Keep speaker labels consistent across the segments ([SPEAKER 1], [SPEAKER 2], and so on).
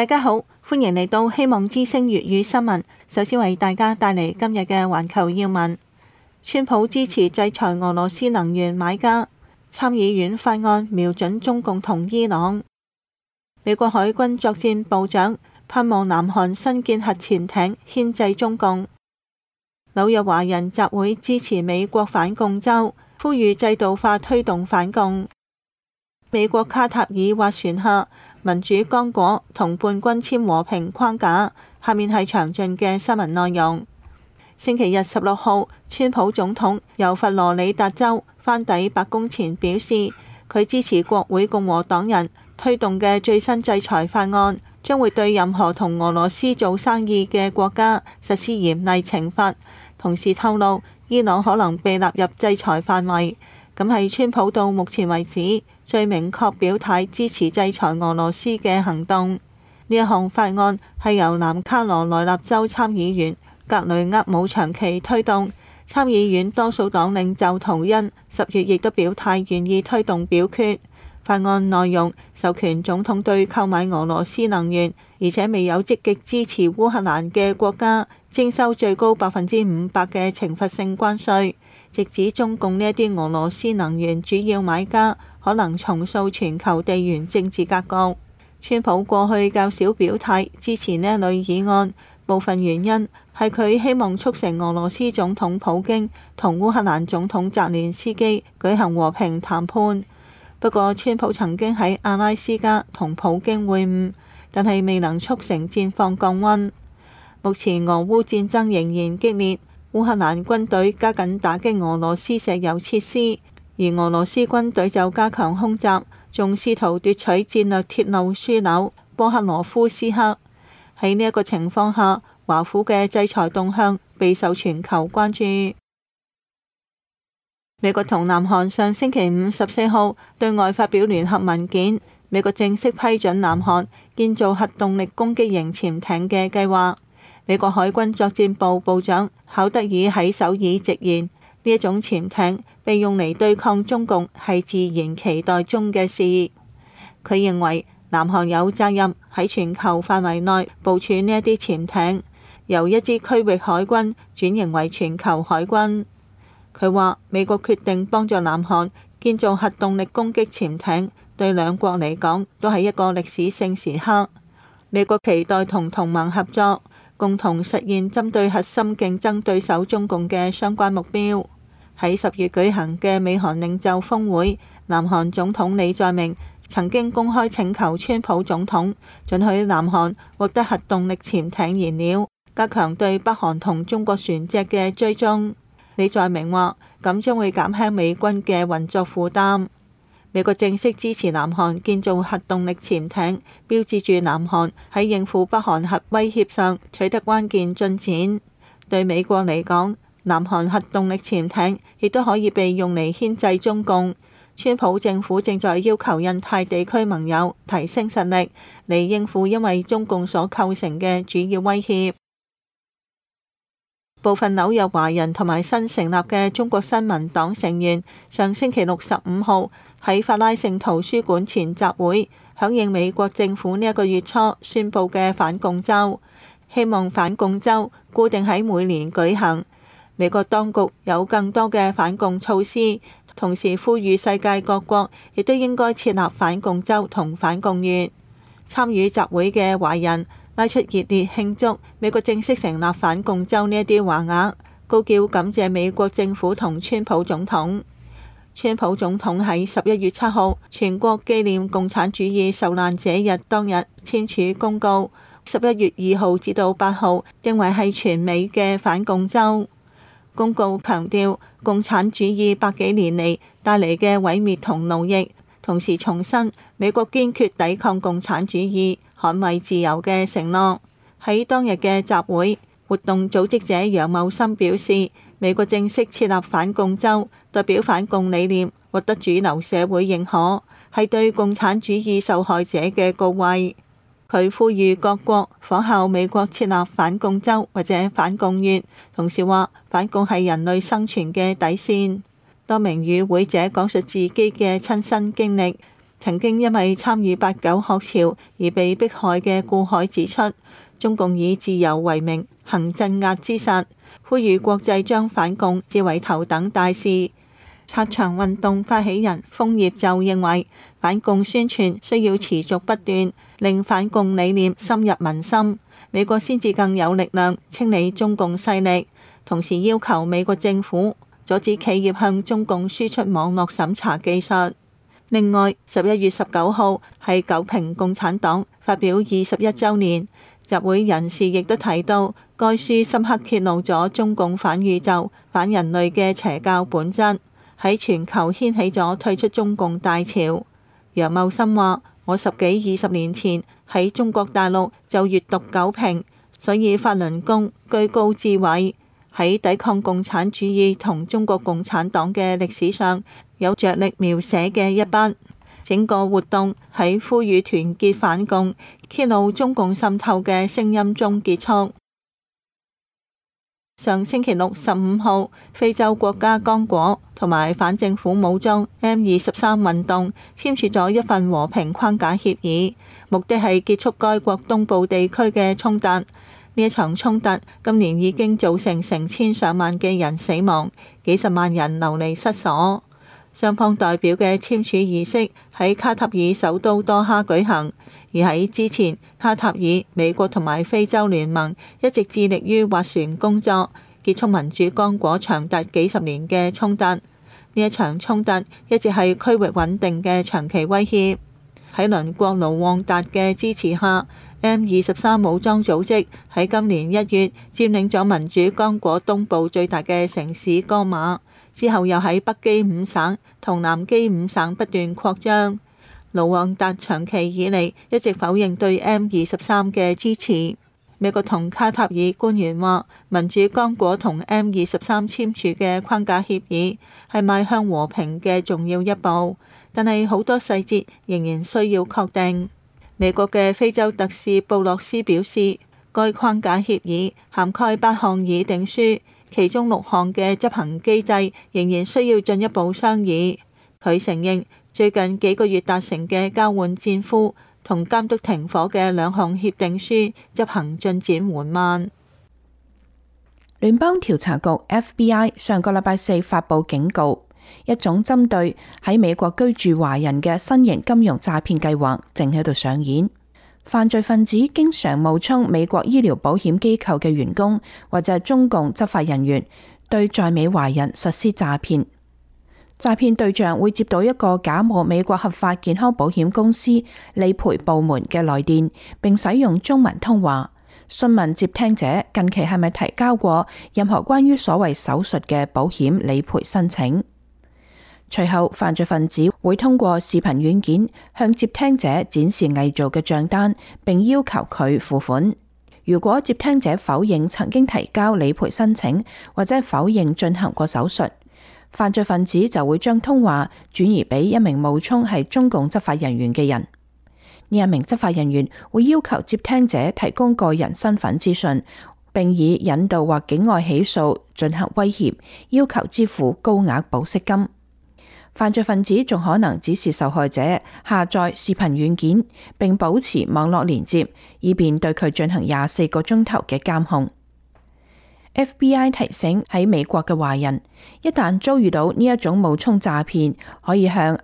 [SPEAKER 1] 大家好，歡迎嚟到希望之聲粵語新聞。首先為大家帶嚟今日嘅環球要聞。川普支持制裁俄羅斯能源買家，參議院法案瞄準中共同伊朗。美國海軍作戰部長盼望南韓新建核潛艇牽制中共。紐約華人集會支持美國反共州，呼籲制度化推動反共。美國卡塔爾斡旋下，民主剛果同叛軍簽和平框架。下面係詳盡嘅新聞內容。星期日16號，川普總統由佛羅里達州返抵白宮前表示，佢支持國會共和黨人推動嘅最新制裁法案，將會對任何同俄羅斯做生意嘅國家實施嚴厲懲罰。同時透露，伊朗可能被納入制裁範圍。咁係川普到目前為止最明確表態支持制裁俄羅斯嘅行動。呢一項法案係由南卡羅來納州參議員格雷厄姆長期推動，參議院多數黨領袖圖恩10月亦都表態願意推動表決。法案內容授權總統對購買俄羅斯能源而且未有積極支持烏克蘭嘅國家徵收最高500%嘅懲罰性關稅，直指中共呢一啲俄羅斯能源主要買家可能重塑全球地緣政治格局。川普過去較少表態支持呢一類議案，部分原因係佢希望促成俄羅斯總統普京同烏克蘭總統澤連斯基舉行和平談判。不過，川普曾經喺阿拉斯加同普京會晤，但係未能促成戰況降溫。目前俄烏戰爭仍然激烈，烏克蘭軍隊加緊打擊俄羅斯石油設施，而俄羅斯軍隊就加強空襲，仲試圖奪取戰略鐵路樞紐波克羅夫斯克。喺呢一個情況下，華府嘅制裁動向備受全球關注。美國同南韓上星期五14號對外發表聯合文件，美國正式批准南韓建造核動力攻擊型潛艇嘅計劃。美國海軍作戰部部長考德爾喺首爾直言，呢一種潛艇被用嚟對抗中共係自然期待中嘅事。佢認為南韓有責任喺全球範圍內部署呢一啲潛艇，由一支區域海軍轉型為全球海軍。佢話美國決定幫助南韓建造核動力攻擊潛艇，對兩國嚟講都係一個歷史性時刻。美國期待同同盟合作，共同實現針對核心競爭對手中共嘅相關目標。喺10月舉行嘅美韓領袖峰會，南韓總統李在明曾經公開請求川普總統准許南韓獲得核動力潛艇燃料，加強對北韓同中國船隻嘅追蹤。李在明話，咁將會減輕美軍嘅運作負擔。美國正式支持南韓建造核動力潛艇，標誌住南韓喺應付北韓核威脅上取得關鍵進展。對美國嚟講，南韓核動力潛艇亦都可以被用嚟牽制中共。川普政府正在要求印太地區盟友提升實力，嚟應付因為中共所構成嘅主要威脅。部分紐約華人同埋新成立嘅中國新民黨成員上星期六15號喺法拉盛圖書館前集會，響應美國政府呢一個月初宣布嘅反共週，希望反共週固定喺每年舉行。美國當局有更多嘅反共措施，同時呼籲世界各國亦都應該設立反共週同反共月。參與集會嘅華人拉出熱烈慶祝美國正式成立反共週呢一啲橫額，高叫感謝美國政府同川普總統。川普總統喺11月7號全國紀念共產主義受難者日當日簽署公告，11月2號至到8號認為係全美嘅反共週。公告強調共產主義百幾年嚟帶嚟嘅毀滅同奴役，同時重申美國堅決抵抗共產主義、捍衛自由嘅承諾。喺當日嘅集會活動組織者楊茂森表示，美國正式設立反共週，代表反共理念獲得主流社會認可，係對共產主義受害者嘅告慰。佢呼籲各國仿效美國設立反共週或者反共月，同時話反共係人類生存嘅底線。多名與會者講述自己嘅親身經歷， 曾經因為參與8·9學潮而被迫害嘅顧海指出，中共以自由為名行鎮壓之殺，呼籲國際將反共視為頭等大事。拆牆運動發起人楓葉就認為，反共宣傳需要持續不斷，令反共理念深入民心，美國先至更有力量清理中共勢力。同時要求美國政府阻止企業向中共輸出網絡審查技術。另外，11月19號係九評共產黨發表21週年，集會人士亦都提到，該書深刻揭露咗中共反宇宙、反人類嘅邪教本質，喺全球掀起咗退出中共大潮。楊茂森話：我10幾20年前喺中國大陸就閱讀九評，所以法輪功居高至偉，喺抵抗共產主義同中國共產黨嘅歷史上有着力描寫嘅一筆。整個活動喺呼籲團結反共、揭露中共滲透嘅聲音中結束。上星期六15號，非洲國家剛果同埋反政府武裝 M23運動簽署咗一份和平框架協議，目的係結束該國東部地區嘅衝突。呢一場衝突今年已經造成成千上萬嘅人死亡，幾十萬人流離失所。雙方代表嘅簽署儀式喺卡塔爾首都多哈舉行，而喺之前，卡塔爾、美國同埋非洲聯盟一直致力於斡旋工作，結束民主剛果長達幾十年嘅衝突。呢一場衝突一直係區域穩定嘅長期威脅。喺鄰國盧旺達嘅支持下，M23武裝組織喺今年1月佔領咗民主剛果東部最大嘅城市戈馬，之後又喺北基伍省同南基伍省不斷擴張。盧旺達長期以嚟一直否認對 M23嘅支持。美國同卡塔爾官員話，民主剛果同 M23簽署嘅框架協議係邁向和平嘅重要一步，但係好多細節仍然需要確定。美國嘅非洲特使布洛斯表示，該框架協議涵蓋8項議定書，其中6項嘅執行機制仍然需要進一步商議。佢承認最近幾個月達成嘅交換戰俘同監督停火嘅2項協定書執行進展緩慢。
[SPEAKER 2] 聯邦調查局 FBI 上個禮拜4發布警告，一種針對喺美國居住華人嘅新型金融詐騙計劃正喺度上演。犯罪分子經常冒充美國醫療保險機構嘅員工或者係中共執法人員，對在美華人實施詐騙。詐騙對象會接到一個假冒美國合法健康保險公司理賠部門嘅來電，並使用中文通話，詢問接聽者近期係咪提交過任何關於所謂手術嘅保險理賠申請。隨後，犯罪分子會通過視頻軟件向接聽者展示偽造嘅賬單，並要求佢付款。如果接聽者否認曾經提交理賠申請，或者否認進行過手術，犯罪分子就會將通話轉移俾一名冒充係中共執法人員嘅人。呢一名執法人員會要求接聽者提供個人身份資訊，並以引導或境外起訴進行威脅，要求支付高額保釋金。犯罪分子仲可能指示受害者下載視頻軟件，並保持網絡連接，以便對佢進行24個鐘頭嘅監控。FBI 提醒喺美國嘅華人，一旦遭遇到呢一種冒充詐騙，可以向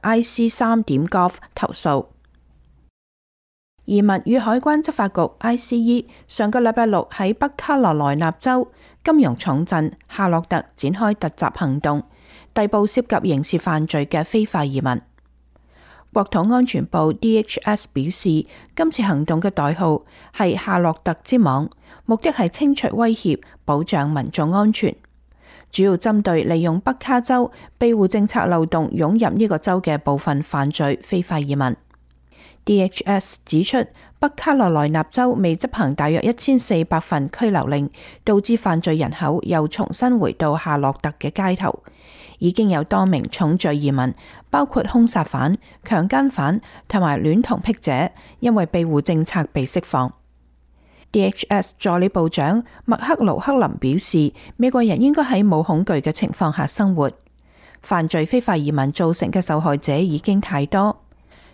[SPEAKER 2] IC3.gov 投訴。移民與海關執法局 ICE 上個禮拜6喺北卡羅來納州金融重鎮夏洛特展開突襲行動，逮捕涉及刑事犯罪嘅非法移民。國土安全部 DHS 表示，今次行動嘅代號係夏洛特之網，目的係清除威脅，保障民眾安全，主要針對利用北卡州庇護政策漏洞湧入呢個州嘅部分犯罪非法移民。DHS 指出，北卡羅來納州未執行大約1400份拘留令，導致犯罪人口又重新回到夏洛特嘅街頭。已經有多名重罪移民，包括兇殺犯、強姦犯同埋戀童癖者，因為庇護政策被釋放。DHS 助理部長麥克盧克林表示，美國人應該喺冇恐懼嘅情況下生活。犯罪非法移民造成嘅受害者已經太多。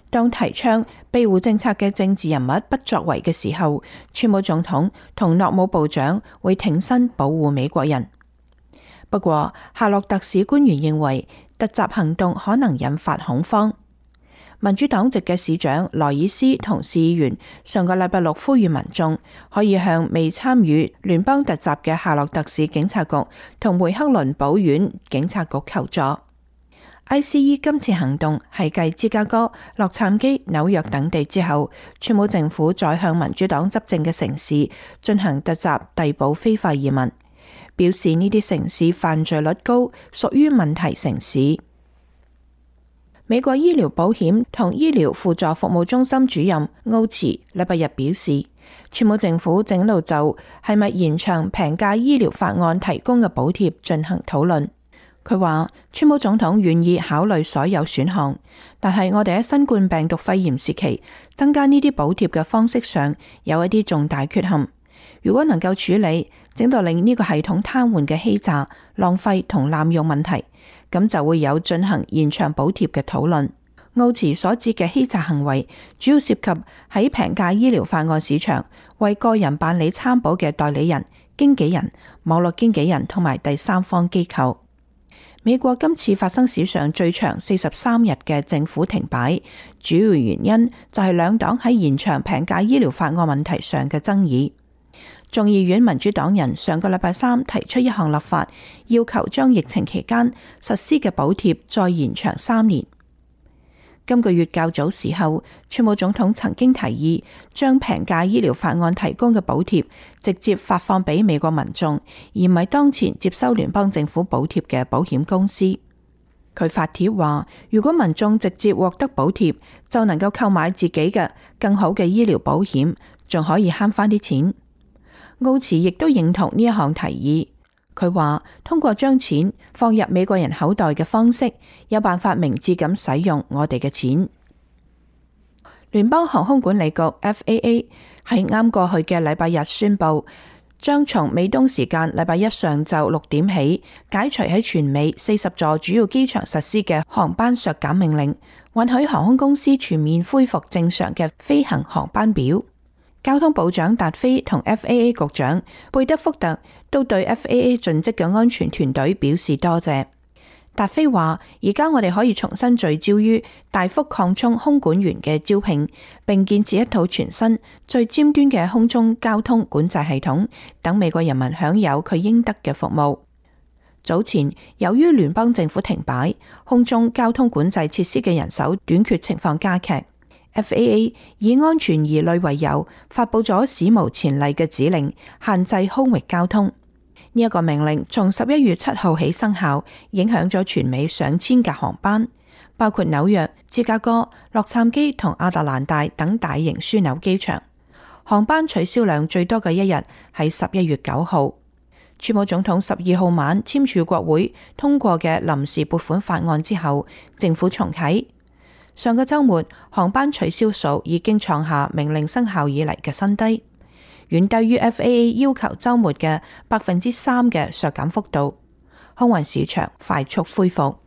[SPEAKER 2] 當提倡庇護政策嘅政治人物不作為嘅時候，川普總統同諾姆部長會挺身保護美國人。不過，夏洛特市官員認為突襲行動可能引發恐慌。民主黨籍嘅市長萊爾斯同市議員上個禮拜六呼籲民眾可以向未參與聯邦突襲嘅夏洛特市警察局同梅克倫堡縣警察局求助。ICE 今次行動係繼芝加哥、洛杉磯、紐約等地之後，川普政府再向民主黨執政嘅城市進行突襲逮捕非法移民，表示呢啲城市犯罪率高，屬於問題城市。美國醫療保險同醫療輔助服務中心主任奧茨禮拜日表示，川普政府正喺度就係咪延長平價醫療法案提供嘅補貼進行討論。佢話，川普總統願意考慮所有選項，但係我哋喺新冠病毒肺炎時期增加呢啲補貼嘅方式上有一啲重大缺陷。如果能夠處理整到令呢個系統癱瘓嘅欺詐、浪費同濫用問題，咁就會有進行延長補貼嘅討論。奧茨所指嘅欺詐行為主要涉及喺平價醫療法案市場為個人辦理參保嘅代理人、經紀人、網絡經紀人同埋第三方機構。美國今次發生史上最長43日嘅政府停擺，主要原因就係兩黨喺延長平價醫療法案問題上嘅爭議。眾議院民主黨人上個禮拜三提出一項立法，要求將疫情期間實施嘅補貼再延長3年。今個月較早時候，川普總統曾經提議將平價醫療法案提供嘅補貼直接發放俾美國民眾，而唔係當前接收聯邦政府補貼嘅保險公司。佢發帖話，如果民眾直接獲得補貼，就能夠購買自己嘅更好嘅醫療保險，仲可以慳翻啲錢。奧茨亦都認同呢一項提議。佢話，通過將錢放入美國人口袋嘅方式，有辦法明智咁使用我哋嘅錢。聯邦航空管理局 FAA 喺啱過去嘅禮拜日宣布，將從美東時間禮拜一上晝6點起，解除喺全美40座主要機場實施嘅航班削減命令，允許航空公司全面恢復正常嘅飛行航班表。交通部長達菲同 FAA 局長貝德福特都對 FAA 盡職嘅安全團隊表示多謝。達菲話：而家我哋可以重新聚焦於大幅擴充空管員嘅招聘，並建設一套全新、最尖端嘅空中交通管制系統，等美國人民享有佢應得嘅服務。早前由於聯邦政府停擺，空中交通管制設施嘅人手短缺情況加劇。FAA 以安全疑慮為由，發佈咗史無前例嘅指令，限制空域交通。呢一個命令從11月7號起生效，影響咗全美上千架航班，包括紐約、芝加哥、洛杉磯同亞特蘭大等大型樞紐機場。航班取消量最多嘅一日係11月9號。川普總統12號晚簽署國會通過嘅臨時撥款法案之後，政府重啟。上個週末，航班取消數已經創下命令生效以嚟嘅新低，遠低於 FAA 要求週末嘅3%嘅削減幅度。空運市場快速恢復。